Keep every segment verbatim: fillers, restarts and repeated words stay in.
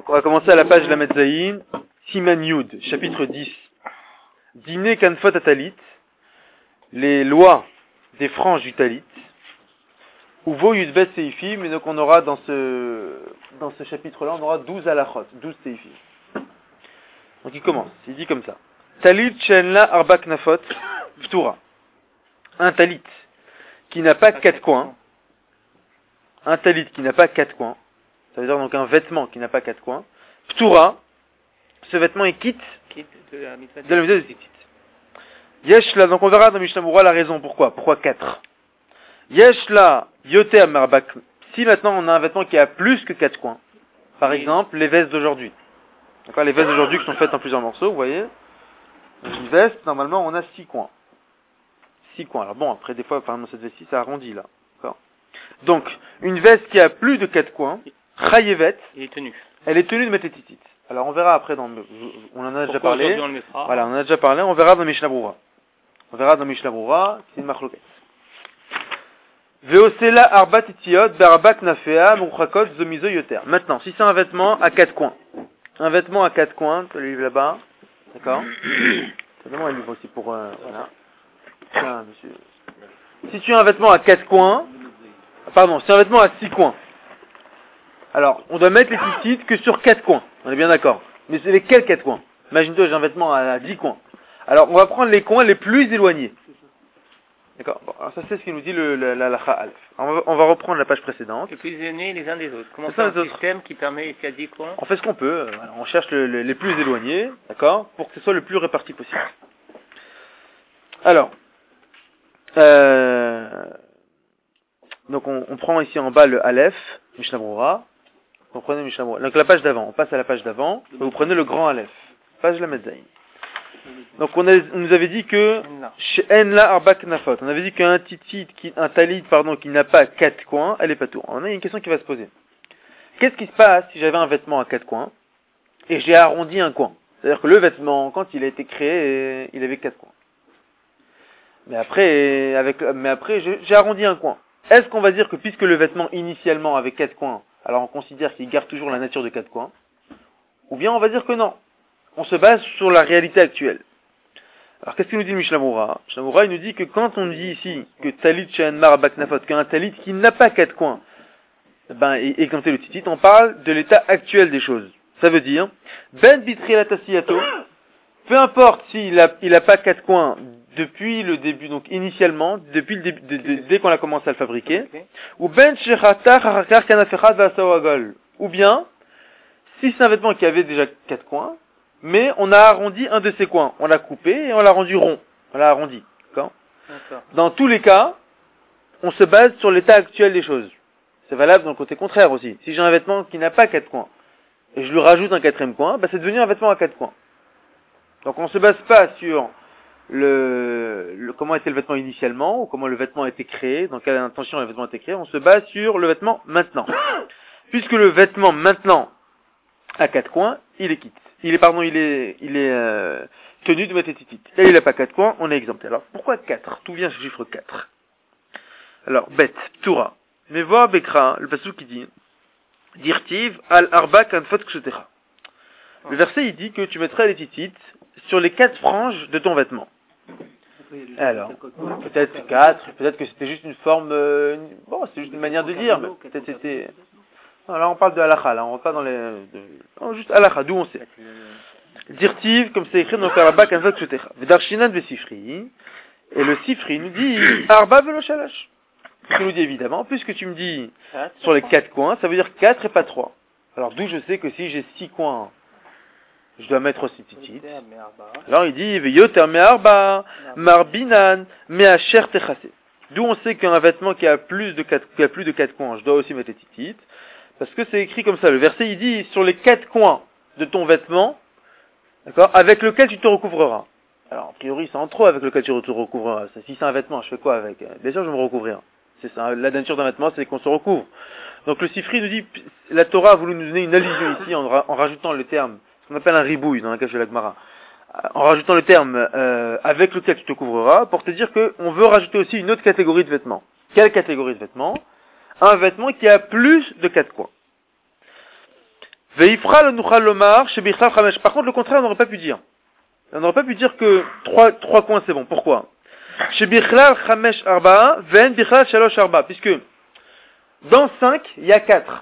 Donc on va commencer à la page de la Metzaïn, Siman Yud, chapitre dix. Dîner Kanfot à Talit, les lois des franges du Talit. Uvo Yudbet Seifim, et donc on aura dans ce, dans ce chapitre-là, on aura douze halachot, douze Seifim. Donc il commence, il dit comme ça. Talit Shenla Arba Knafot, Ptura. Un talit qui n'a pas quatre coins. Un talit qui n'a pas quatre coins. Ça veut dire donc un vêtement qui n'a pas quatre coins. Ptura, ce vêtement est quitte de la mitzvah de tzitzit. Yeshla, donc on verra dans Mishnah Berurah la raison pourquoi. Pourquoi quatre? Yeshla yoter marbak. Si maintenant on a un vêtement qui a plus que quatre coins, par exemple les vestes d'aujourd'hui. D'accord, les vestes d'aujourd'hui qui sont faites en plusieurs morceaux, vous voyez. Une veste, normalement on a six coins. Six coins. Alors bon, après des fois, par exemple cette veste-ci, ça arrondit là. D'accord. Donc, une veste qui a plus de quatre coins, chayevet, elle est tenue. Elle est tenue de mettre les tzitzit. Alors on verra après dans, on en a déjà Pourquoi parlé. On le mettra voilà, on en a déjà parlé. On verra dans Mishnah Berurah. On verra dans Mishnah Berurah, c'est une machloket. Veosela arba titiot berba knafea mouchakot zomizo yoter. Maintenant, si c'est un vêtement à quatre coins, un vêtement à quatre coins, tu le livre là-bas, d'accord. C'est vraiment un livre aussi pour euh, voilà. Tiens, monsieur. Si tu as un vêtement à quatre coins, pardon, si tu as un vêtement à six coins. Alors, on doit mettre les tzitzit que sur quatre coins. On est bien d'accord. Mais c'est lesquels quatre coins? Imagine-toi, j'ai un vêtement à dix coins. Alors, on va prendre les coins les plus éloignés. D'accord. Bon, alors ça, c'est ce qu'il nous dit le, le, la lacha alef. On va, on va reprendre la page précédente. Les plus éloignés les uns des autres. Comment c'est faire un système qui permet ici à dix coins? On fait ce qu'on peut. On cherche le, le, les plus éloignés, d'accord, pour que ce soit le plus réparti possible. Alors, euh, donc on, on prend ici en bas le alef, Mishnah Berurah. Vous prenez Mishnah Berurah. Donc la page d'avant, on passe à la page d'avant, vous prenez le grand Aleph, page de la Metzaïn. Donc on, a, on nous avait dit que En la arba knafot, on avait dit qu'un titit, qui, un talit pardon, qui n'a pas quatre coins, elle est pas tout. On a une question qui va se poser. Qu'est-ce qui se passe si j'avais un vêtement à quatre coins et j'ai arrondi un coin? C'est-à-dire que le vêtement, quand il a été créé, il avait quatre coins. Mais après, avec, mais après j'ai arrondi un coin. Est-ce qu'on va dire que puisque le vêtement initialement avait quatre coins, alors on considère qu'il garde toujours la nature de quatre coins? Ou bien on va dire que non. On se base sur la réalité actuelle. Alors qu'est-ce qu'il nous dit le Mishnah Berurah? Mishnah Berurah, il nous dit que quand on dit ici que talit she'en mar baknafot, qu'un talit qui n'a pas quatre coins, ben, et, et comme c'est le titit, on parle de l'état actuel des choses. Ça veut dire, ben bitrilat asiyato, peu importe s'il a, il a pas quatre coins depuis le début, donc initialement, depuis le début, de, de, dès qu'on a commencé à le fabriquer, ou ben shechata harakar kanafechad vasawagol, ou bien, si c'est un vêtement qui avait déjà quatre coins, mais on a arrondi un de ses coins, on l'a coupé et on l'a rendu rond, on l'a arrondi, d'accord? Dans tous les cas, on se base sur l'état actuel des choses. C'est valable dans le côté contraire aussi. Si j'ai un vêtement qui n'a pas quatre coins, et je lui rajoute un quatrième coin, bah c'est devenu un vêtement à quatre coins. Donc on ne se base pas sur le, le comment était le vêtement initialement, ou comment le vêtement a été créé, dans quelle intention le vêtement a été créé, on se base sur le vêtement maintenant. Puisque le vêtement maintenant à quatre coins, il est quitte. Il est, pardon, il est, il est euh, tenu de mettre les tzitzit. Et il n'a pas quatre coins, on est exempté. Alors pourquoi quatre? D'où vient ce chiffre quatre? Alors, bet, Torah. Mais voir Bekra, le passage qui dit, Dirtiv al arba kanfot kshetecha. Le verset, il dit que tu mettrais les tzitzit sur les quatre franges de ton vêtement. Alors, peut-être quatre, peut-être que c'était juste une forme, euh, une, bon, c'est juste une manière de dire, mais peut-être c'était... Non, là on parle de halakha, là on va pas dans les... De, non, juste halakha, d'où on sait. Dirtiv, comme c'est écrit dans le arba kanfot kshetecha. V'darshinan v'sifri, et le sifri nous dit, arba velo shalash. Il nous dit évidemment, puisque tu me dis sur les quatre coins, ça veut dire quatre et pas trois. Alors d'où je sais que si j'ai six coins, je dois mettre aussi tzitzit. Alors il dit, yoter me'arba, marbinan, me'asher techase. D'où on sait qu'un vêtement qui a plus de quatre, qui a plus de quatre coins, je dois aussi mettre les tzitzit. Parce que c'est écrit comme ça. Le verset il dit, sur les quatre coins de ton vêtement, d'accord, avec lequel tu te recouvreras. Alors, a priori, c'est en trop avec lequel tu te recouvreras. Si c'est un vêtement, je fais quoi avec? Bien sûr, je vais me recouvrir. C'est ça, la nature d'un vêtement, c'est qu'on se recouvre. Donc le Sifri nous dit, la Torah a voulu nous donner une allusion ici en, en rajoutant le terme, ce qu'on appelle un ribouille dans la cage de la Gemara, en rajoutant le terme euh, avec lequel tu te couvreras, pour te dire qu'on veut rajouter aussi une autre catégorie de vêtements. Quelle catégorie de vêtements? Un vêtement qui a plus de quatre coins. Veifra le nuchal lomar chez Bichlal Chamesh. Par contre, le contraire, on n'aurait pas pu dire. On n'aurait pas pu dire que trois, trois coins c'est bon. Pourquoi? Chez Bichlal Chamesh Arba, Ven Bichlal Shalosh Arba. Puisque dans cinq, il y a quatre.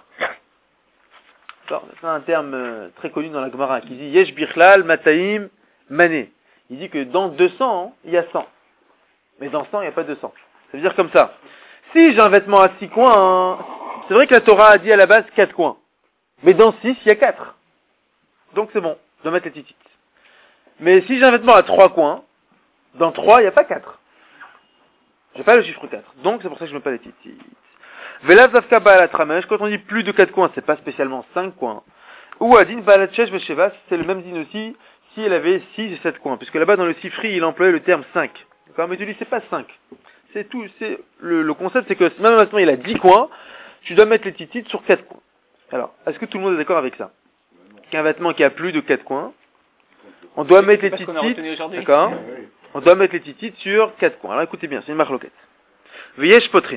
C'est un terme euh, très connu dans la Gemara qui dit Yesh Bichlal Mataim Mané. Il dit que dans deux cents, il y a cent. Mais dans cent, il n'y a pas deux cents. Ça veut dire comme ça. Si j'ai un vêtement à six coins, c'est vrai que la Torah a dit à la base quatre coins. Mais dans six, il y a quatre. Donc c'est bon, je dois mettre les titites. Mais si j'ai un vêtement à trois coins, dans trois, il n'y a pas quatre. J'ai pas le chiffre quatre. Donc c'est pour ça que je ne mets pas les titites. Velav Zavka Ba'alat Ramesh, quand on dit plus de quatre coins, c'est pas spécialement cinq coins. Ou Adin Ba'alat Shesh Vesheva, c'est le même din aussi si elle avait six et sept coins. Puisque là-bas dans le Sifri, il employait le terme cinq. D'accord? Mais tu dis c'est pas cinq. C'est tout, c'est, le, le concept c'est que même maintenant il a dix coins, tu dois mettre les titites sur quatre coins. Alors, est-ce que tout le monde est d'accord avec ça? Qu'un vêtement qui a plus de quatre coins, on doit mettre les titites, d'accord? On doit mettre les titites sur quatre coins. Alors écoutez bien, c'est une marloquette. Veyesh Potrin.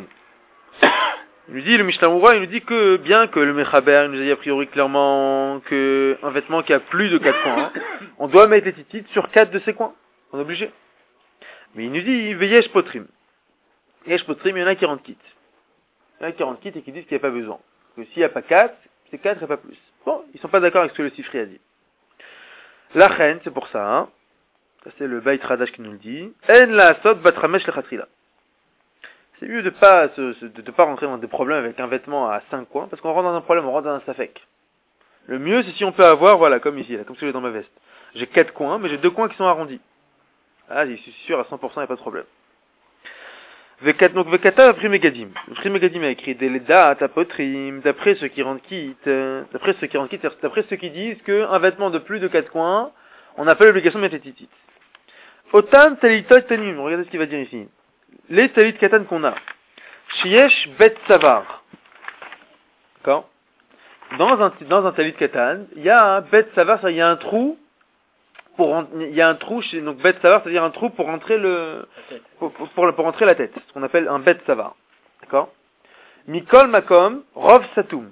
Il nous dit, le Mishnah Moura, il nous dit que, bien que le Mechaber nous a dit a priori clairement que un vêtement qui a plus de quatre coins, on doit mettre les titites sur quatre de ces coins. On est obligé. Mais il nous dit, Veyesh Potrim. Veyesh Potrim, il y en a qui rendent quitte. Il y en a qui rendent quitte et qui disent qu'il n'y a pas besoin. Que s'il n'y a pas quatre, c'est quatre et pas plus. Bon, ils sont pas d'accord avec ce que le Sifri a dit. La reine, c'est pour ça, hein. Ça c'est le Beit Radash qui nous le dit. En la sot batramesh lechatrila. C'est mieux de pas se, se, de, de pas rentrer dans des problèmes avec un vêtement à cinq coins, parce qu'on rentre dans un problème, on rentre dans un safek. Le mieux, c'est si on peut avoir, voilà, comme ici, là, comme ce que j'ai dans ma veste. J'ai quatre coins, mais j'ai deux coins qui sont arrondis. Ah, je suis sûr, à cent pour cent, il n'y a pas de problème. Donc, Vekata, Primegadim. Primegadim a écrit Deleda, Tapotrim, d'après ceux qui rendent quitte, d'après ceux qui rendent quitte, d'après ceux qui disent qu'un vêtement de plus de quatre coins, on n'a pas l'obligation de mettre les titites. Otan, Talitot, Tanim. Regardez ce qu'il va dire ici. Les talit katan qu'on a. Shiesh bet savar. D'accord? Dans un, dans un talit katan, il y a un bet savar, il y a un trou pour, il y a un trou chez, donc bet savar, c'est-à-dire un trou pour rentrer le, pour, pour, pour, pour rentrer la tête. Ce qu'on appelle un bet savar. D'accord? Mikol makom, rov satum.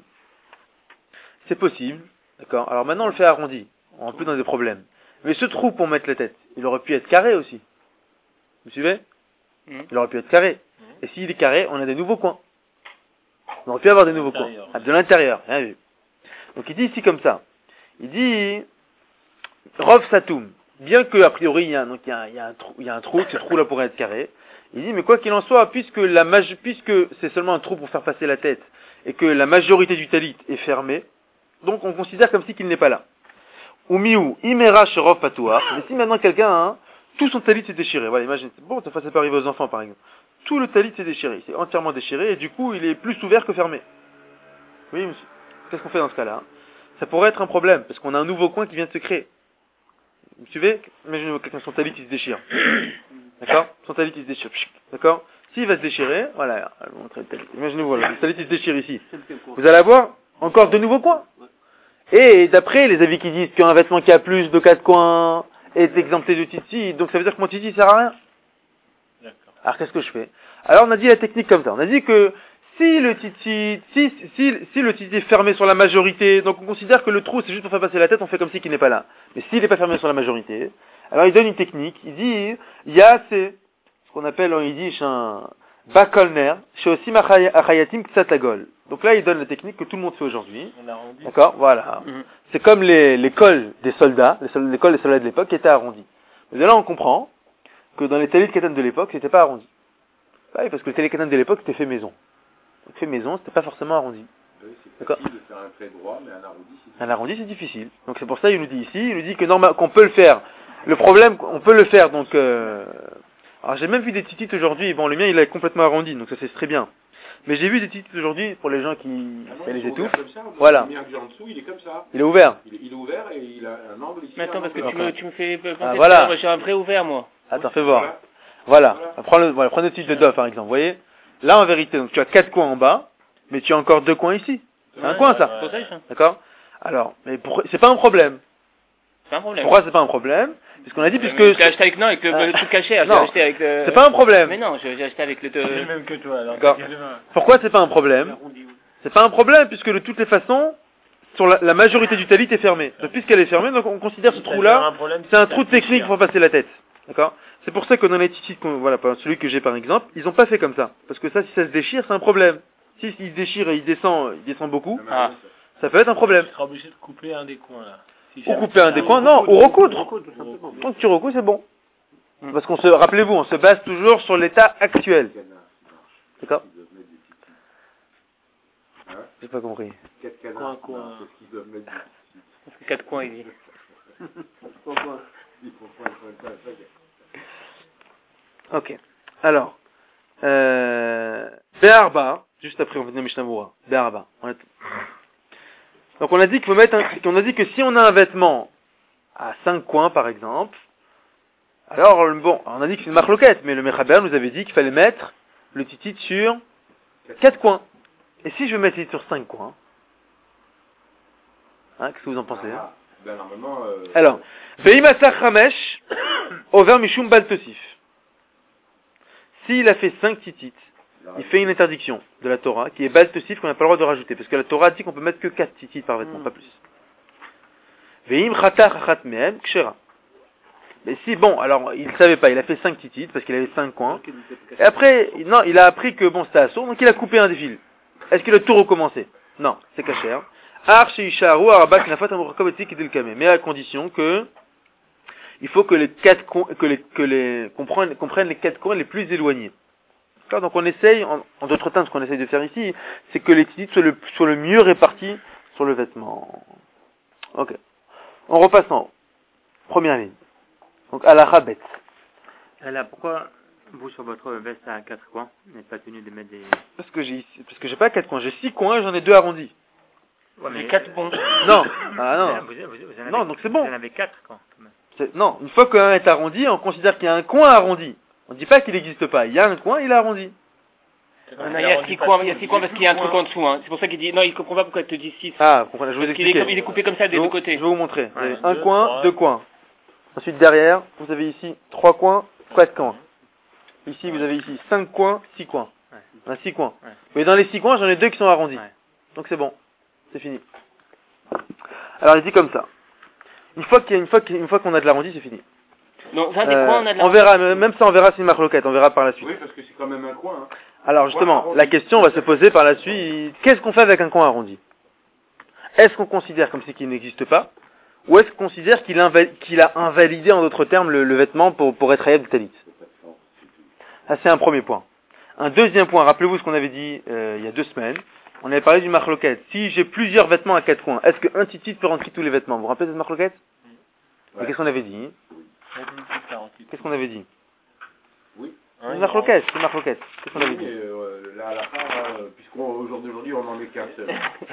C'est possible. D'accord? Alors maintenant on le fait arrondi. On est plus dans des problèmes. Mais ce trou pour mettre la tête, il aurait pu être carré aussi. Vous suivez? Il aurait pu être carré. Et s'il est carré, on a des nouveaux coins. On aurait pu avoir des nouveaux coins. Ah, de l'intérieur, rien vu. Donc il dit ici comme ça. Il dit Rov Satum. Bien que a priori il y a, donc, il y a, un, il y a un trou, il y a un trou, ce trou là pourrait être carré. Il dit mais quoi qu'il en soit, puisque la maj- puisque c'est seulement un trou pour faire passer la tête et que la majorité du talit est fermée, donc on considère comme si qu'il n'est pas là. Ou miou imera sherov patouar. Mais si maintenant quelqu'un hein, tout son talit s'est déchiré. Voilà, imagine. Bon, ça peut arriver aux enfants, par exemple. Tout le talit s'est déchiré. C'est entièrement déchiré et du coup, il est plus ouvert que fermé. Oui, monsieur. Qu'est-ce qu'on fait dans ce cas-là? Ça pourrait être un problème, parce qu'on a un nouveau coin qui vient de se créer. Vous suivez? Imaginez quelqu'un, son talit, il se déchire. D'accord? Son talit, il se déchire. D'accord? S'il va se déchirer, voilà, je vais vous montrer le talit. Imaginez-vous, voilà, le talit, il se déchire ici. Vous allez avoir encore de nouveaux coins. Et d'après les avis qui disent qu'un vêtement qui a plus de quatre coins est exempté de titi, donc ça veut dire que mon titi sert à rien. D'accord. Alors qu'est-ce que je fais? Alors on a dit la technique comme ça. On a dit que si le titi, si, si, si le titi est fermé sur la majorité, donc on considère que le trou c'est juste pour faire passer la tête, on fait comme si qu'il n'est pas là. Mais s'il n'est pas fermé sur la majorité, alors il donne une technique. Il dit, il y a assez, ce qu'on appelle en yiddish un bakolner, chez aussi machayatim ksatagol. Donc là il donne la technique que tout le monde fait aujourd'hui. D'accord, voilà. Mm-hmm. C'est comme les, l'école des soldats, l'école des soldats de l'époque qui était arrondie. Mais de là on comprend que dans les talit katan de l'époque c'était pas arrondi. Oui, parce que le talit katan de l'époque c'était fait maison. Donc fait maison, c'était pas forcément arrondi. Oui, c'est facile de faire un trait droit, mais un arrondi c'est difficile. Un arrondi c'est difficile. Donc c'est pour ça il nous dit ici, il nous dit que normal, qu'on peut le faire. Le problème, on peut le faire donc. Euh... Alors j'ai même vu des titites aujourd'hui. Bon, le mien il est complètement arrondi, donc ça c'est très bien. Mais j'ai vu des titites aujourd'hui pour les gens qui ah non, les étouffent. Ça, voilà. Le mien en dessous, il est comme ça. Il est ouvert. Il est, il est ouvert et il a un angle ici. Mais attends, parce que tu me, tu me fais penser ah, voilà. que moi j'ai un vrai ouvert moi. Attends, fais voir. Voilà. voilà. Prends le, voilà, prends le titre de Dove par exemple. Vous voyez. Là en vérité, donc tu as quatre coins en bas, mais tu as encore deux coins ici. C'est ouais, un coin ça. Ouais, ouais. D'accord. Alors, mais pour, c'est pas un problème. C'est un problème. Pourquoi c'est pas un problème? Puisqu'on a dit mais puisque. J'ai acheté avec non avec le ah. tout caché. J'ai acheté avec le. C'est pas un problème. Mais non, j'ai acheté avec le. C'est le même que toi. Alors. D'accord. Pourquoi c'est pas un problème? C'est pas un problème puisque de toutes les façons, sur la, la majorité du talit est fermée. Donc puisqu'elle est fermée, donc on considère ce trou-là, c'est un trou technique pour passer la tête. D'accord? C'est pour ça que dans les titites, voilà, celui que j'ai par exemple, ils ont pas fait comme ça. Parce que ça, si ça se déchire, c'est un problème. Si il se déchire et il descend, il descend beaucoup, Ah. ça peut être un problème. Tu seras obligé de couper un des coins là. Si Ou jamais couper un tu- des coins, non, ou recoudre. Recoudre, tout simplement. Quand tu recouds, c'est bon. Parce qu'on se, rappelez-vous, on se base toujours sur l'état actuel. D'accord? J'ai pas compris. Quatre Coin, canards, coin. non, c'est ce qu'ils doivent mettre du- Parce que quatre coins, il dit. Pourquoi Il faut prendre ça, ça, ça. Ok. Alors, euh, Be'arba, juste après on venait Mishnah Berurah. Be'arba. On est- Donc on a dit qu'il faut mettre un, qu'on a dit que si on a un vêtement à cinq coins par exemple, alors bon, on a dit que c'est une marloquette, mais le Mechaber nous avait dit qu'il fallait mettre le titit sur quatre coins. Et si je mets le titit sur cinq coins, hein, qu'est-ce que vous en pensez hein? Ah, ben normalement. Euh, Alors, Be'imasach Hamesh, over Mishum Bal Tosif. S'il a fait cinq titites, il fait une interdiction de la Torah, qui est Bal Tosif, qu'on n'a pas le droit de rajouter, parce que la Torah dit qu'on peut mettre que quatre titites par vêtement, Mm. pas plus. Ve'im Chatar Achat Mehem Kshera. Mais si, bon, alors, il ne savait pas, il a fait cinq titites, parce qu'il avait cinq coins, et après, non, il a appris que bon, c'était assourd, donc il a coupé un des fils. Est-ce qu'il a tout recommencé? Non, c'est caché. Mais à condition que il faut que les quatre coins, que les, que les, qu'on prenne, qu'on prenne les quatre coins les plus éloignés. D'accord, donc on essaye, en, en d'autres termes, ce qu'on essaye de faire ici, c'est que les titites soient le, soient le mieux répartis sur le vêtement. Ok. On repasse en haut. Première ligne. Donc, à la rabette. Là, pourquoi vous, sur votre veste à quatre coins, n'êtes pas tenu de mettre des... Parce que j'ai, parce que j'ai pas quatre coins, j'ai six coins et j'en ai deux arrondis. Ouais, Les quatre bons. Non. Ah non. Vous, vous, vous en avez, Non, donc c'est bon. Vous en avez quatre, quand même. C'est- non, une fois qu'un est arrondi, on considère qu'il y a un coin arrondi. On ne dit pas qu'il n'existe pas. Il y a un coin, il est arrondi. Non, il y a six coins, il y a six coins parce qu'il y a un truc en dessous, hein. C'est pour ça qu'il dit, non, il comprend pas pourquoi il te dit six. Ah, vous comprenez, je vais vous Parce qu'il est, expliquer. comme- il est coupé comme ça des Je deux vous- côtés. Je vais vous montrer. Vous avez Ouais, un deux, coin, trois. deux coins. Ensuite, derrière, vous avez ici trois coins, quatre coins. Ici, vous avez ici cinq coins, six coins. Ouais. On a six coins. Ouais. Mais dans les six coins, j'en ai deux qui sont arrondis. Ouais. Donc c'est bon. C'est fini. Alors, il dit comme ça. Une fois qu'il y a, une fois qu'il- une fois qu'on a de l'arrondi, c'est fini. Non, ça, des Euh, coins, on a de la... on verra, même ça, on verra si une marloquette, on verra par la suite. Oui, parce que c'est quand même un coin. Hein. Alors justement, la question va se poser par la suite, qu'est-ce qu'on fait avec un coin arrondi? Est-ce qu'on considère comme si qu'il n'existe pas? Ou est-ce qu'on considère qu'il, inva- qu'il a invalidé, en d'autres termes, le, le vêtement pour, pour être ayab de talit? Ça, c'est un premier point. Un deuxième point, rappelez-vous ce qu'on avait dit euh, il y a deux semaines. On avait parlé du marloquette. Si j'ai plusieurs vêtements à quatre coins, est-ce qu'un titit peut rentrer tous les vêtements? Vous vous rappelez de cette marloquette? Et Ouais. qu'est-ce qu'on avait dit? Qu'est-ce qu'on avait dit? Oui. C'est une marloquette, c'est une marloquette. Qu'est-ce qu'on avait Oui, dit? mais euh, là, à la fin, euh, puisqu'au jour d'aujourd'hui, on n'en est qu'un seul.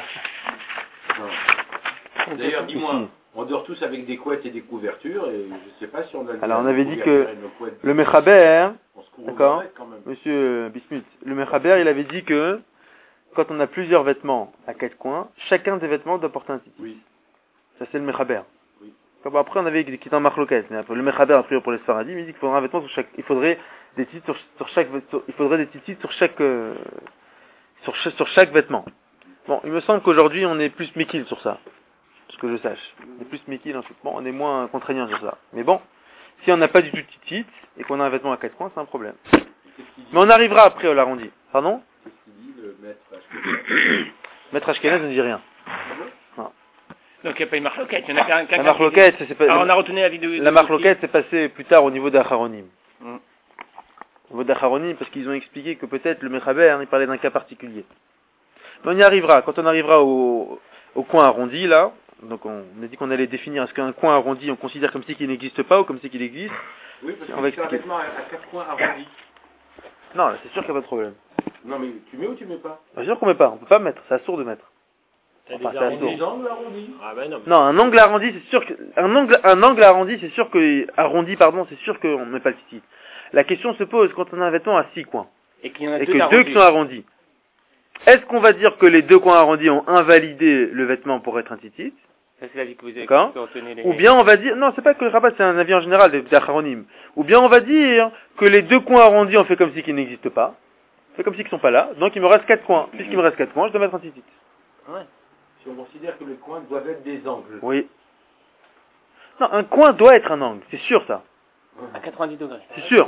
Non. D'ailleurs, dis-moi, Ici. on dort tous avec des couettes et des couvertures, et je ne sais pas si on a... Alors, on avait dit que couvertures et nos couettes. Le Mechaber, On se couvre d'accord, avec, quand même. Monsieur Bismuth, le Mechaber, il avait dit que quand on a plusieurs vêtements à quatre coins, chacun des vêtements doit porter un titit. Oui. Ça, c'est le Mechaber. Oui. Comme après, on avait qui était en marloquette, mais après, le Mechaber, a priori pour les Sfaradim, il dit qu'il faudrait un vêtement sur chaque, il faudrait des titres sur, sur chaque, sur- il faudrait des titres sur chaque, euh, sur, cha- sur chaque vêtement. Bon, il me semble qu'aujourd'hui, on est plus mikil sur ça. Ce que je sache. On est plus mikil ensuite. Bon, on est moins contraignant sur ça. Mais bon, si on n'a pas du tout de titit et qu'on a un vêtement à quatre coins, c'est un problème. Qu'est-ce qu'il dit, Mais on arrivera après au l'arrondi. Pardon? qu'est-ce qu'il dit, le maître Ashkenaz? Maître Ashkenaz ne dit rien. Donc il n'y a pas une marloquette, il y en a qu'un... qu'un- La marloquette, c'est pas, Alors on a retenu la vidéo. la marloquette, c'est passé plus tard au niveau d'Acharonim. Mm. Au niveau d'Acharonim, parce qu'ils ont expliqué que peut-être le Mechaber, hein, il parlait d'un cas particulier. Mais on y arrivera. Quand on arrivera au, au coin arrondi, là, donc on, on a dit qu'on allait définir, est-ce qu'un coin arrondi, on considère comme si qu'il n'existe pas ou comme si qu'il existe? Oui, parce On que va c'est un expliquer. vêtement à, à quatre coins arrondis. Non, là, c'est sûr qu'il n'y a pas de problème. Non, mais tu mets ou tu mets pas? Bien sûr qu'on met pas, on peut pas mettre, c'est assourd de mettre. T'as Enfin, des c'est arrondis. assourd. Des angles arrondis. Ah ben non. mais- Non, un angle arrondi, c'est sûr que, un angle, un angle arrondi, c'est sûr que, arrondi, pardon, c'est sûr qu'on ne met pas le titit. La question se pose quand on a un vêtement à six coins. Et qu'il y en a Et deux que deux d'arrondis. qui sont arrondis. Est-ce qu'on va dire que les deux coins arrondis ont invalidé le vêtement pour être un titit? Ça c'est l'avis que vous avez D'accord. que vous retenez les... Ou bien on va dire, non, c'est pas que le rabat, c'est un avis en général des des acharonim. Ou bien on va dire que les deux coins arrondis on fait comme si qu'ils n'existent pas. On fait comme si qu'ils sont pas là. Donc il me reste quatre coins. Puisqu'il me reste quatre coins, je dois mettre un titit. Ouais. Si on considère que les coins doivent être des angles. Oui. Non, un coin doit être un angle, c'est sûr ça. À quatre-vingt-dix degrés. C'est sûr.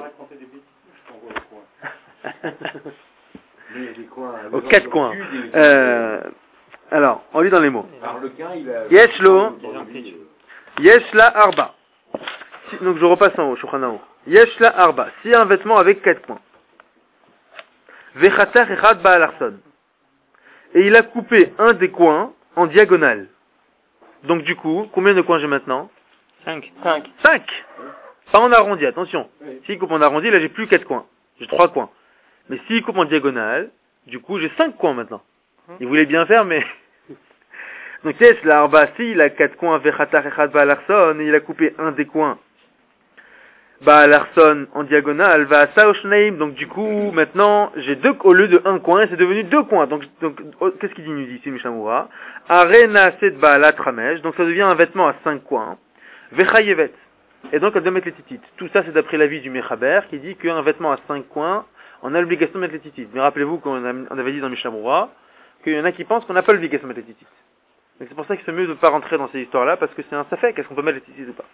Les, les coins, les Aux angles quatre coins. obtus, des- Euh, alors, on lit dans les mots. Alors le quin, il a... Yesh lo. Dans le milieu. Yesh la arba. Si- donc je repasse en haut, Shulchan Aruch. Yesh la arba. S'il y a un vêtement avec quatre coins. Vechatar echad ba'al arson. Et il a coupé un des coins en diagonale. Donc du coup, combien de coins j'ai maintenant? cinq. cinq. cinq. Pas en arrondi, attention. Oui. S'il coupe en arrondi, là j'ai plus quatre coins. J'ai trois coins. Mais s'il coupe en diagonale, du coup j'ai cinq coins maintenant. Il voulait bien faire, mais... Donc yes, la arba, si, il a quatre coins, vechatar echad ba'al arson, et il a coupé un des coins ba'al arson en diagonale, va à Saoshneim, donc du coup, maintenant, j'ai deux, au lieu de un coin, c'est devenu deux coins. Donc, donc oh, qu'est-ce qu'il dit, nous dit ici, Mishamura? Arena set ba'alat ramesh, donc ça devient un vêtement à cinq coins. Vechayevet. Et donc, elle doit mettre les titites. Tout ça, c'est d'après l'avis du Mechaber, qui dit qu'un vêtement à cinq coins, on a l'obligation de mettre les titites. Mais rappelez-vous qu'on a- on avait dit dans Mishamura, qu'il y en a qui pensent qu'on n'a pas l'obligation de mettre les titites. Donc c'est pour ça qu'il c'est mieux de ne pas rentrer dans ces histoires-là, parce que c'est un safek, est-ce qu'on peut mettre les titites ou pas?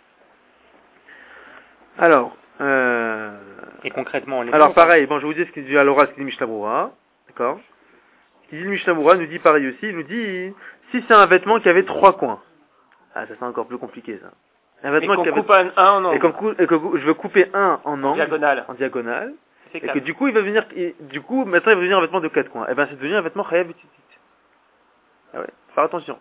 Alors, euh... Et concrètement, on est alors bon, pareil, bon, je vous dis ce qu'il dit à l'oral, ce qu'il dit Mishnah, d'accord? Ce qu'il dit le Mishnah nous dit pareil aussi, il nous dit, si c'est un vêtement qui avait trois coins. Ah, ça c'est encore plus compliqué, ça. Un Mais vêtement qu'on qui avait... coupe un, un en Et, angle. qu'on cou- et que je veux couper un en angle, Diagonale. en diagonale, C'est et que quatre. du coup, il va venir, et du coup, maintenant il va venir un vêtement de quatre coins. Et ben, c'est devenu un vêtement chayav et titit. Ah ouais, faut faire attention.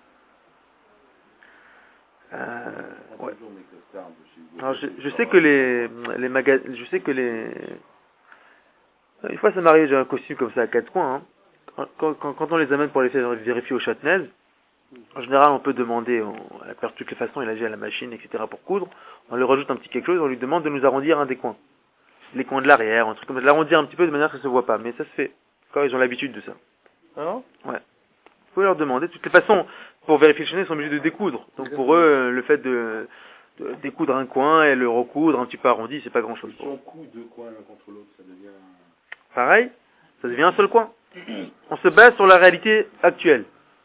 Euh, ouais. Alors, je, je sais que les, les magas, je sais que les, une fois ça m'arrive, j'ai un costume comme ça à quatre coins, hein. Quand, quand, quand on les amène pour les faire vérifier au châtenez, en général on peut demander, on, à la perte de toutes les façons, il agit à la machine, et cetera pour coudre, on lui rajoute un petit quelque chose, on lui demande de nous arrondir un des coins. Les coins de l'arrière, un truc comme ça, de l'arrondir un petit peu de manière que ça se voit pas, mais ça se fait. Quand ils ont l'habitude de ça. Hein? Ouais. Vous pouvez leur demander. De toutes les façons, pour vérifier le châtenez, ils sont obligés de découdre. Donc pour eux, euh, le fait de, de découdre un coin et le recoudre un petit peu arrondi, c'est pas grand chose. Si on coud deux coins l'un contre l'autre, ça devient... Pareil, ça devient un seul coin. On se base sur la réalité actuelle.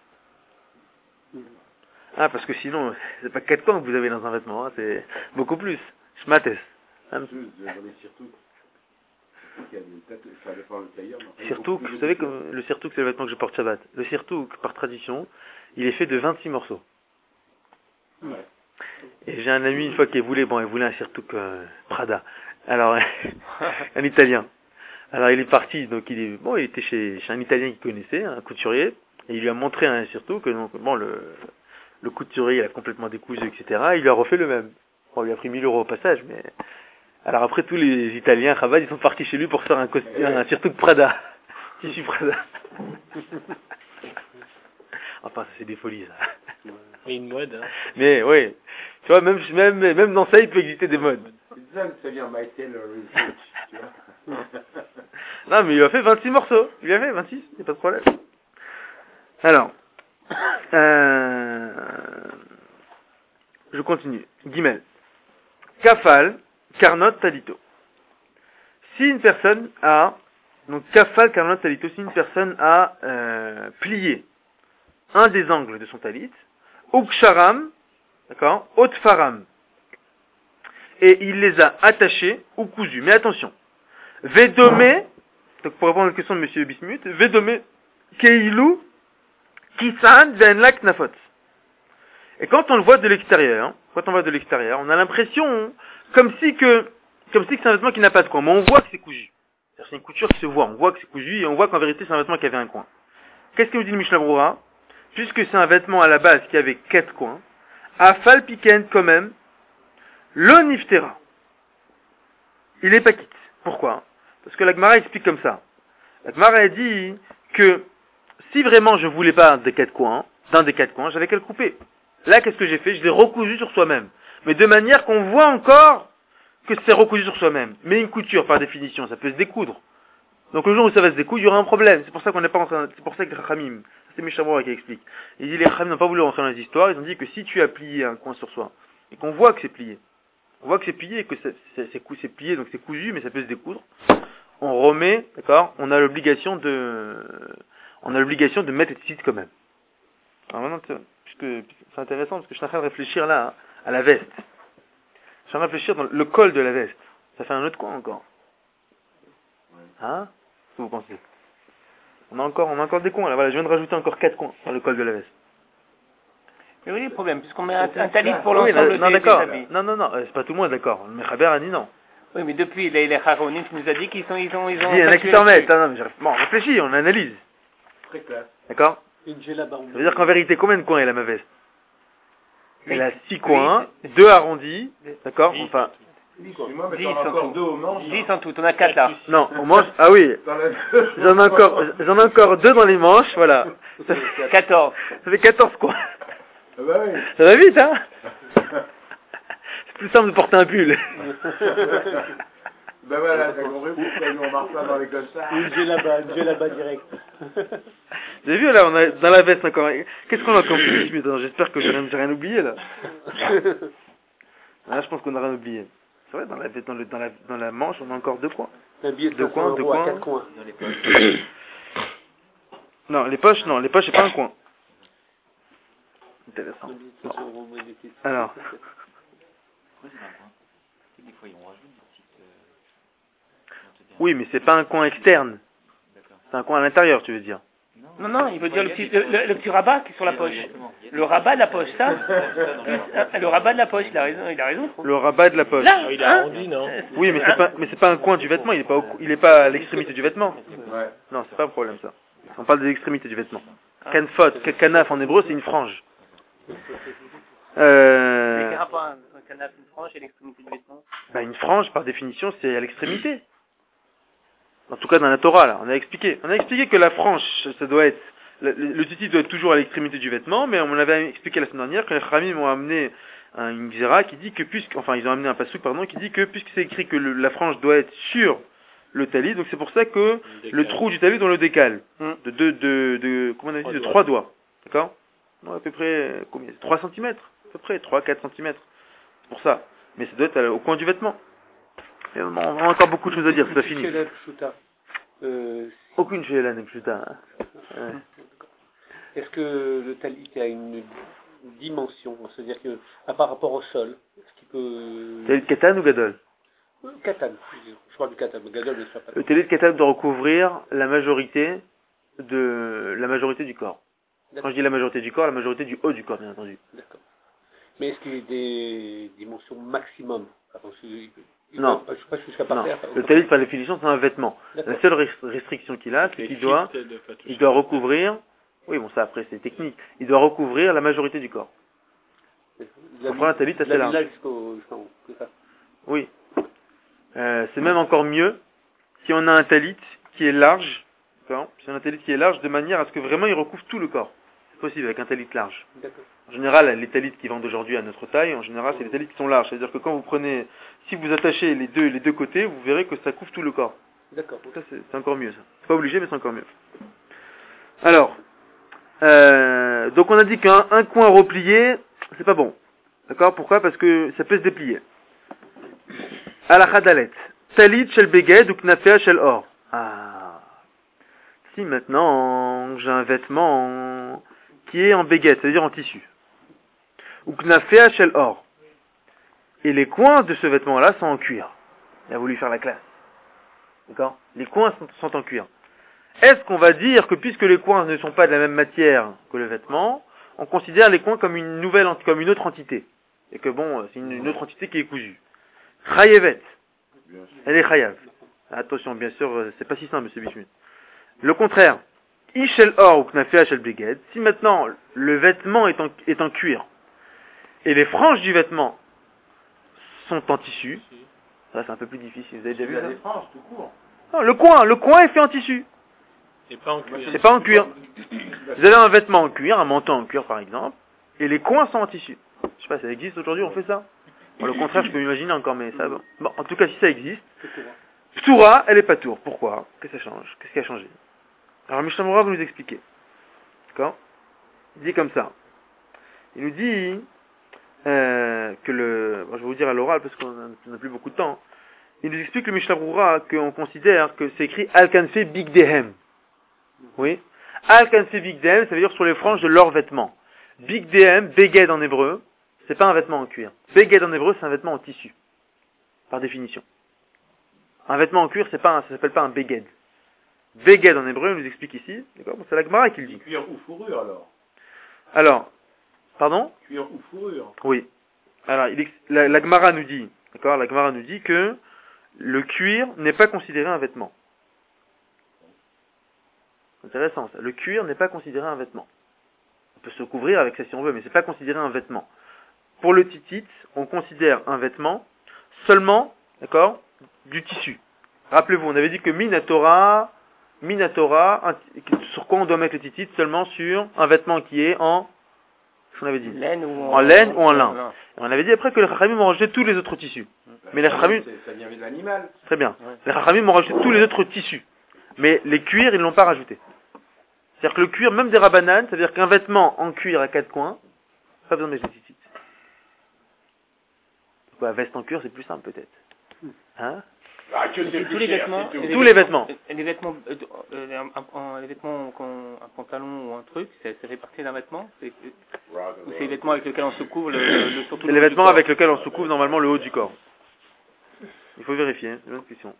Ah, parce que sinon, c'est pas quatre coins que vous avez dans un vêtement, hein, c'est beaucoup plus. Schmates. Dans les surtout, il y a des têtes, il fallait faire le tailleur. mais après, Sirtouk, beaucoup vous de savez que choses. le sirtouk c'est le vêtement que je porte Shabbat. Le sirtouk, par tradition, il est fait de vingt-six morceaux. Ouais. Et j'ai un ami une fois qui voulait, bon, il voulait un sirtouk euh, Prada. Alors, un Italien. Alors il est parti, donc il est, bon, il était chez, chez un Italien qu'il connaissait, un couturier, et il lui a montré un sirtouk, donc bon, le, le couturier il a complètement décousu, et cetera. Il lui a refait le même. Bon, il lui a pris mille euros au passage, mais... Alors après, tous les Italiens, Chabad, ils sont partis chez lui pour faire un costume, un sirtouk Prada. Tissu Prada. Enfin, ça c'est des folies, ça. Et une mode. Hein. Mais oui, tu vois, même, même, même dans ça, il peut exister des modes. C'est ça que ça vient Michael Research, tu vois. Non, mais il a fait vingt-six morceaux. Il a fait vingt-six, il n'y a pas de problème. Alors, euh, je continue. Guimel. Kafal, Karnot, Talito. Si une personne a, donc Kafal, Karnot, Talito, si une personne a euh, plié un des angles de son talit, Uksharam, d'accord, Otfaram, et il les a attachés ou cousus. Mais attention, Vedome, donc pour répondre à la question de M. Bismuth, Vedome, Keilu, Kisan, Venlak, Nafot. Et quand on le voit de l'extérieur, hein, quand on voit de l'extérieur, on a l'impression comme si que, comme si que c'est un vêtement qui n'a pas de coin, mais on voit que c'est cousu. C'est une couture qui se voit, on voit que c'est cousu et on voit qu'en vérité c'est un vêtement qui avait un coin. Qu'est-ce que nous dit le Mishnah Brura? Puisque c'est un vêtement à la base qui avait quatre coins, Afal Piken quand même, le Niftera. Il est pas quitte. Pourquoi? Parce que la Gemara explique comme ça. La Gemara a dit que si vraiment je voulais pas des quatre coins, d'un des quatre coins, j'avais qu'à le couper. Là, qu'est-ce que j'ai fait? Je l'ai recousu sur soi-même. Mais de manière qu'on voit encore que c'est recousu sur soi-même. Mais une couture, par définition, ça peut se découdre. Donc le jour où ça va se découdre, il y aura un problème. C'est pour ça qu'on n'est pas en train, c'est pour ça que les Rachamim, c'est Mishabura qui explique. Il dit les Rachamim n'ont pas voulu rentrer dans les histoires, ils ont dit que si tu as plié un coin sur soi, et qu'on voit que c'est plié, on voit que c'est plié et que c'est, c'est, c'est, c'est plié, donc c'est cousu, mais ça peut se découdre, on remet, d'accord, on a l'obligation de, on a l'obligation de mettre les titites quand même. Alors maintenant, puisque c'est intéressant parce que je suis en train de réfléchir là hein, à la veste. Je suis en train de réfléchir dans le col de la veste. Ça fait un autre coin encore. Hein? Qu'est-ce que vous pensez? On a encore, on a encore des coins là. Voilà, je viens de rajouter encore quatre coins dans le col de la veste. Mais oui, le problème, puisqu'on met un, un talit pour Oui, l'ensemble non, non, des, d'accord. des habits. Non, non, non, c'est pas tout le monde d'accord. Le Mechaber a dit non. Oui, mais depuis les, les Haronim, tu nous as dit qu'ils sont, ils ont, ils Je ont. dis, il y en a qui statué s'en là-dessus. mettent. Non, non, mais je- bon, on réfléchit, on analyse. Très classe. D'accord? Une là-bas. Ça veut dire qu'en vérité, combien de coins elle a ma veste? Elle a six coins, Huit. deux arrondis, d'accord? Enfin, Dis-moi, mais Dix t'en as en encore tout. deux au manche. dix en tout, on a quatre là. non, on mange, ah oui, T'en as deux. j'en ai encore, j'en ai encore deux dans les manches, voilà. Ça fait, quatorze. ça fait quatorze coins. Ah bah oui. Ça va vite, hein? C'est plus simple de porter un pull. Ben voilà, t'as compris pourquoi nous on marche pas dans les costards. Une G là-bas, une G là-bas direct. Vous avez vu, là, on a dans la veste encore. Qu'est-ce qu'on a comme plus? Mais attends, j'espère que j'ai rien, j'ai rien oublié, là. Là, je pense qu'on a rien oublié. C'est vrai, dans la, dans, le, dans, la, dans la manche, on a encore deux coins. Un billet de Deux cinq coins, cents deux euros à coins. quatre coins. Non, les poches, non, les poches, c'est pas un coin. Intéressant. Un billet de cinq cents euros monétisé. Alors. Oui, mais c'est pas un coin externe. C'est un coin à l'intérieur, tu veux dire. Non, non, il veut dire le petit, le, le- le petit rabat qui est sur la poche. Le rabat de la poche, ça. Le rabat de la poche, il a raison, il a raison. Le rabat de la poche. Là, il est hein arrondi, non? Oui, mais c'est pas, mais c'est pas un coin du vêtement. Il est pas, au cou- il est pas à l'extrémité du vêtement. Ouais. Non, c'est pas un problème ça. On parle de l'extrémité du vêtement. Kanfot, kanaf en hébreu, c'est une frange. Mais Euh, quel rapport un un canapé, une frange et l'extrémité du vêtement? bah, une frange, par définition, c'est à l'extrémité. En tout cas, dans la Torah, là, on a expliqué. On a expliqué que la frange, ça doit être, le, le, le tzitzit doit être toujours à l'extrémité du vêtement, mais on avait expliqué la semaine dernière que les Khamim ont amené un, une xéra qui dit que puisque, enfin, ils ont amené un passouk, pardon, qui dit que puisque c'est écrit que le, la frange doit être sur le talit, donc c'est pour ça que le trou du talit, on le décale. De deux, de, de, comment on a dit, de trois doigts. D'accord? Non, à peu près, combien? trois centimètres. À peu près, trois, quatre centimètres. C'est pour ça. Mais ça doit être au coin du vêtement. Et on a encore beaucoup de choses à dire, c'est pas fini. Quel est le pshuta? Euh, Aucune chez Hélène, plus tard. Hein. Ouais. Est-ce que le talit a une dimension? C'est-à-dire que, à par rapport au sol, est-ce qu'il peut... Talit katan ou gadol? Euh, Katan, je parle du katan, mais gadol ne soit pas. Le talit katan doit recouvrir la majorité de la majorité du corps. Quand je dis la majorité du corps, la majorité du haut du corps, bien entendu. D'accord. Mais est-ce qu'il y a des dimensions maximum? Enfin, il peut- il Non. peut- Je passe jusqu'à par Non. terre. Le talit, par définition, c'est un vêtement. D'accord. La seule rest- restriction qu'il a, c'est qu'il doit, il doit recouvrir, oui, bon, ça après, c'est technique, il doit recouvrir la majorité du corps. La- On prend un talit assez la- large. là jusqu'au- jusqu'en haut, c'est ça. Oui. Euh, c'est même encore mieux si on a un talit qui est large, d'accord, si on a un talit qui est large de manière à ce que vraiment il recouvre tout le corps. C'est possible avec un talit large. D'accord. En général, les talits qui vendent aujourd'hui à notre taille, en général, c'est les talits qui sont larges. C'est-à-dire que quand vous prenez, si vous attachez les deux, les deux côtés, vous verrez que ça couvre tout le corps. D'accord. Ça, c'est c'est encore mieux, ça. C'est pas obligé, mais c'est encore mieux. Alors, euh, donc on a dit qu'un un coin replié, c'est pas bon. D'accord? Pourquoi? Parce que ça peut se déplier. Alachadalet. Talit shel beged ou knafea shel or. Ah. Si maintenant, j'ai un vêtement qui est en béguette, c'est-à-dire en tissu. Ou knafea shel or. Et les coins de ce vêtement-là sont en cuir. Il a voulu faire la classe. D'accord? Les coins sont, sont en cuir. Est-ce qu'on va dire que puisque les coins ne sont pas de la même matière que le vêtement, on considère les coins comme une nouvelle, ent- comme une autre entité? Et que bon, c'est une, une autre entité qui est cousue. Chayevet. Elle est chayav. Attention, bien sûr, euh, c'est pas si simple, monsieur Bishmut. Le contraire. Ishel or ou knafea shel beged. Si maintenant, le vêtement est en, est en cuir, et les franges du vêtement sont en tissu, ça c'est un peu plus difficile. Vous avez déjà vu Il y a ça? des franges tout court. Non, le coin, le coin est fait en tissu. C'est pas en cuir. C'est pas en cuir. Vous avez un vêtement en cuir, un manteau en cuir par exemple, et les coins sont en tissu. Je sais pas, ça existe aujourd'hui, on fait ça? Bon, le contraire, je peux m'imaginer encore, mais ça, bon. Bon, en tout cas, si ça existe, Ptoura, elle est pas tour. Pourquoi? Qu'est-ce que ça change? Qu'est-ce qui a changé? Alors, Mishnah Moura va nous expliquer. D'accord? Il dit comme ça. Il nous dit euh, que le... Bon, je vais vous dire à l'oral parce qu'on n'a plus beaucoup de temps. Il nous explique le Mishnah Moura qu'on considère que c'est écrit Al-Kanfe Bigdehem. Oui? Al kanse bigdem, ça veut dire sur les franges de leurs vêtements. Bigdem, beged en hébreu, c'est pas un vêtement en cuir. Beged en hébreu, c'est un vêtement en tissu. Par définition. Un vêtement en cuir, c'est pas un, ça s'appelle pas un beged. Beged en hébreu, on nous explique ici, d'accord? Bon, c'est la Gemara qui le dit. Cuir ou fourrure alors? Alors, pardon? Cuir ou fourrure? Oui. Alors, il, la, la Gemara nous dit, d'accord? La Gemara nous dit que le cuir n'est pas considéré un vêtement. Intéressant ça. Le cuir n'est pas considéré un vêtement. On peut se couvrir avec ça si on veut, mais c'est pas considéré un vêtement. Pour le titit, on considère un vêtement seulement, d'accord, du tissu. Rappelez-vous, on avait dit que Minatora, Minatora, un, sur quoi on doit mettre le titit? Seulement sur un vêtement qui est en, qu'est-ce qu'on avait dit? Laine ou en, en laine ou en lin. lin. Et on avait dit après que les Chachamim ont rajouté tous les autres tissus. Mais les Chachamim, Ça vient de l'animal. très bien. Les Chachamim ont rajouté tous les autres tissus. Mais les cuirs, ils l'ont pas rajouté. C'est-à-dire que le cuir, même des rabananes, ça veut dire qu'un vêtement en cuir à quatre coins, pas besoin de mettre le titit. Quoi, veste en cuir, c'est plus simple peut-être. Hein? Ah, que c'est Tous plus les cher, vêtements, c'est tout. Tous les vêtements. Les vêtements, euh, euh, un, un- les vêtements, qu'on- un pantalon ou un truc, ça, ça fait partie d'un vêtement. C'est Ouais, ou ouais. c'est les vêtements avec lesquels on se couvre le, le surtout C'est le les haut du vêtements corps. avec lesquels on se couvre normalement le haut du corps. Il faut vérifier, hein, c'est une bonne question.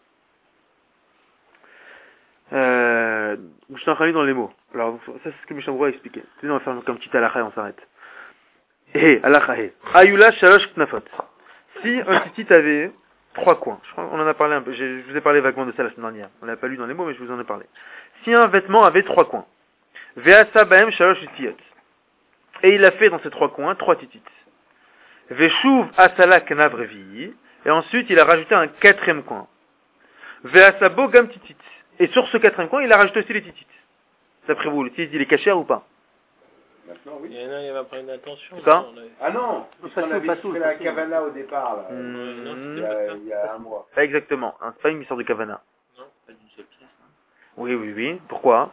Euh, je suis en train de lire dans les mots. Alors, ça c'est ce que Mishnah Berurah a expliqué. Sinon, on va faire comme petit halakha et on s'arrête. Eh, halakha eh. Ayula shalosh knafot. Si un titit avait trois coins, je crois qu'on en a parlé un peu, je vous ai parlé vaguement de ça la semaine dernière. On l'a pas lu dans les mots, mais je vous en ai parlé. Si un vêtement avait trois coins, ve'asa bahem shalosh utiyot. Et il a fait dans ces trois coins trois titites. Veshuv asala kanav revi. Et ensuite, il a rajouté un quatrième coin. Ve'asabo gam titit. Et sur ce quatrième coin, il a rajouté aussi les titites. D'après vous, le titit, il est cachère ou pas? Maintenant, oui. Il y en a, il y avait pas une intention. C'est ça? on avait- Ah non, parce qu'on avait fait la Kavana au départ, là, Hmm, il, y a, il y a un mois. Pas exactement. Hein, c'est pas une histoire de kavana. Non, pas d'une seule pièce. hein. Oui, oui, oui. Pourquoi?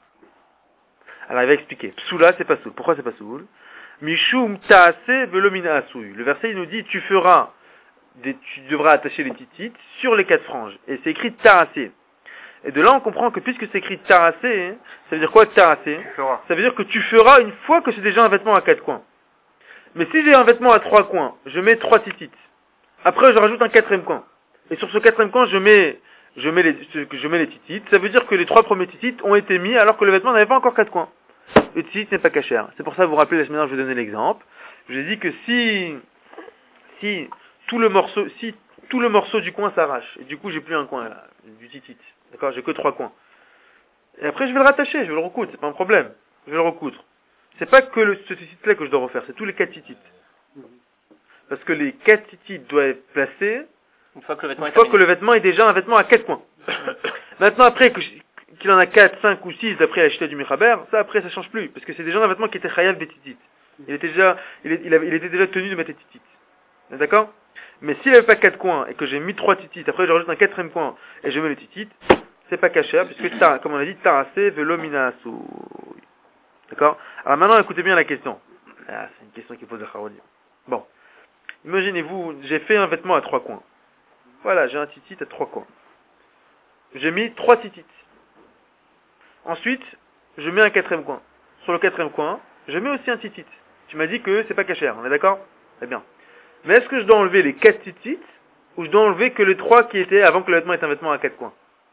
Alors, il va expliquer. Psoula, c'est pas soul. Pourquoi c'est pas soul? Mishum ta'ase velomina asouy. Le verset, il nous dit, tu feras, des, tu devras attacher les titites sur les quatre franges. Et c'est écrit ta'ase. Et de là, on comprend que puisque c'est écrit ta'ase, hein, ça veut dire quoi ta'ase? Ça veut dire que tu feras une fois que c'est déjà un vêtement à quatre coins. Mais si j'ai un vêtement à trois coins, je mets trois titites. Après, je rajoute un quatrième coin. Et sur ce quatrième coin, je mets, je mets les, je mets les titites. Ça veut dire que les trois premiers titites ont été mis alors que le vêtement n'avait pas encore quatre coins. Le titit n'est pas cachère. C'est pour ça, vous vous rappelez, la semaine dernière, je vous ai donné l'exemple. Je vous ai dit que si, si tout le morceau, si tout le morceau du coin s'arrache, et du coup, j'ai plus un coin, là, du titit. D'accord? J'ai que trois coins. Et après, je vais le rattacher, je vais le recoudre, c'est pas un problème. Je vais le recoudre. C'est pas que le, ce titit-là que je dois refaire, c'est tous les quatre titites. Parce que les quatre titites doivent être placés Une fois que le vêtement une est fois que terminé. le vêtement est déjà un vêtement à quatre coins. Maintenant, après que je- qu'il en a quatre, cinq ou six d'après la chita du Mechaber, ça après ça change plus, parce que c'est déjà un vêtement qui était chayav des titites. Il était déjà, il, est- il, avait- il était déjà tenu de mettre les titites. D'accord? Mais s'il n'avait pas quatre coins et que j'ai mis trois titites, après je rajoute un quatrième coin et je mets les titites, c'est pas caché, puisque ta- comme on a dit, tarasé velomina asouy. D'accord? Alors maintenant, écoutez bien la question. Ah, c'est une question qui pose le Harodi. Bon. Imaginez-vous, j'ai fait un vêtement à trois coins. Voilà, j'ai un titit à trois coins. J'ai mis trois titites. Ensuite, je mets un quatrième coin. Sur le quatrième coin, je mets aussi un titit. Tu m'as dit que c'est pas cachère, on est d'accord? Très bien. Mais est-ce que je dois enlever les quatre titites ou je dois enlever que les trois qui étaient avant que le vêtement ait un vêtement à quatre coins?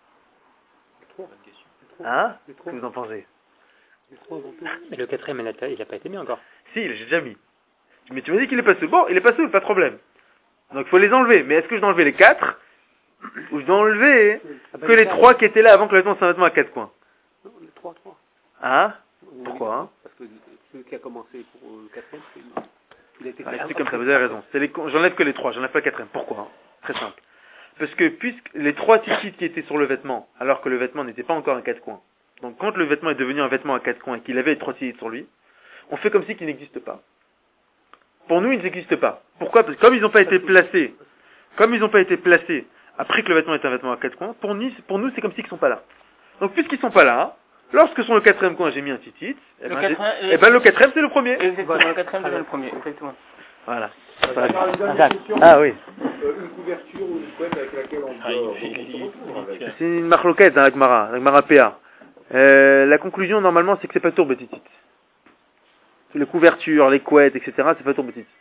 Bonne question. Les trois. Hein? Les Qu'est-ce trois. que vous en pensez? Les trois, donc, euh, Mais le quatrième, il n'a il a pas été mis encore. Si, j'ai déjà mis. Mais tu m'as dit qu'il est pas seul. Bon, il est pas seul, pas de problème. Donc il faut les enlever. Mais est-ce que je dois enlever les quatre ou je dois enlever ah bah, que les quatre. trois qui étaient là avant que le vêtement ait un vêtement à quatre coins? Non, les trois, trois. Hein? Oui, Pourquoi, hein? Parce que celui qui a commencé pour euh, le quatrième, c'est il a été Ah, classé. c'est comme ça, vous avez raison. C'est les... J'enlève que les trois, j'enlève pas le quatrième. Pourquoi, hein? Très simple. Parce que puisque les trois titites qui étaient sur le vêtement, alors que le vêtement n'était pas encore à quatre coins, donc quand le vêtement est devenu un vêtement à quatre coins et qu'il avait les trois titites sur lui, on fait comme si qu'il n'existe pas. Pour nous, ils n'existent pas. Pourquoi? Parce que comme ils n'ont pas été placés, comme ils n'ont pas été placés après que le vêtement est un vêtement à quatre coins, pour nous, pour nous c'est comme s'ils ne sont pas là. Donc puisqu'ils ne sont pas là, lorsque sur le quatrième coin j'ai mis un titit, eh Le ben, quatrième- j'ai- eh ben, le quatrième c'est le premier. Exactement, le quatrième devient le premier, exactement. Voilà. Alors, une dernière question. Ah oui. Euh, une couverture ou une couette avec laquelle on Ah, il dort. fait- on se retrouve avec. C'est une marloquette dans la Gemara, la Gemara P A. Euh, la conclusion, normalement, c'est que c'est pas tour bétitit. Les couvertures, les couettes, et cetera, c'est pas tour bétitit.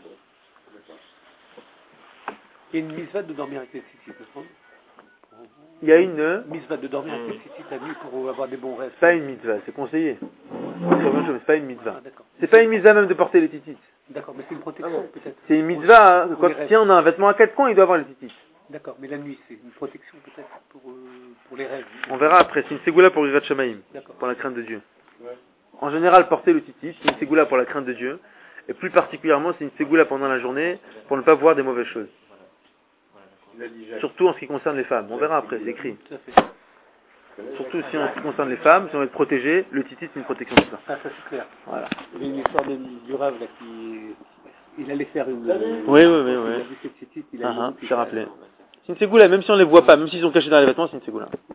Il y a une mitzvah de dormir avec les tzitzit, n'est-ce Il y a une... mitzvah de dormir avec les tzitzit la nuit pour avoir des bons rêves. C'est pas une mitzvah, c'est conseillé. C'est la même chose, mais c'est pas une mitzvah. Ah, d'accord. C'est pas une mitzvah même de porter les tzitzit. D'accord, mais c'est une protection peut-être. C'est une mitzvah, hein. Pour Quoi les que rêves. si on a un vêtement à quatre coins, il doit avoir les tzitzit. D'accord, mais la nuit c'est une protection peut-être pour, euh, pour les rêves. On verra après, c'est une ségoula pour Yirat Shamaim, D'accord. pour la crainte de Dieu. En général, porter le tzitzit, c'est une ségoula pour la crainte de Dieu. Et plus particulièrement, c'est une ségoula pendant la journée pour ne pas voir des mauvaises choses. Surtout en ce qui concerne les femmes. On verra après, c'est écrit. Tout à fait. Surtout si en ce qui concerne les femmes, si on veut être protégé, le tzitzit c'est une protection de ça. Ah, ça c'est clair. Voilà. Il y avait une histoire de, du rêve là qui... Il allait faire une... Oui, oui, oui, Il oui. a vu ses tzitzit, il a Ah, ah, dit, je t'ai rappelé. C'est une ségoula, même si on les voit pas, même s'ils sont cachés dans les vêtements, c'est une ségoula.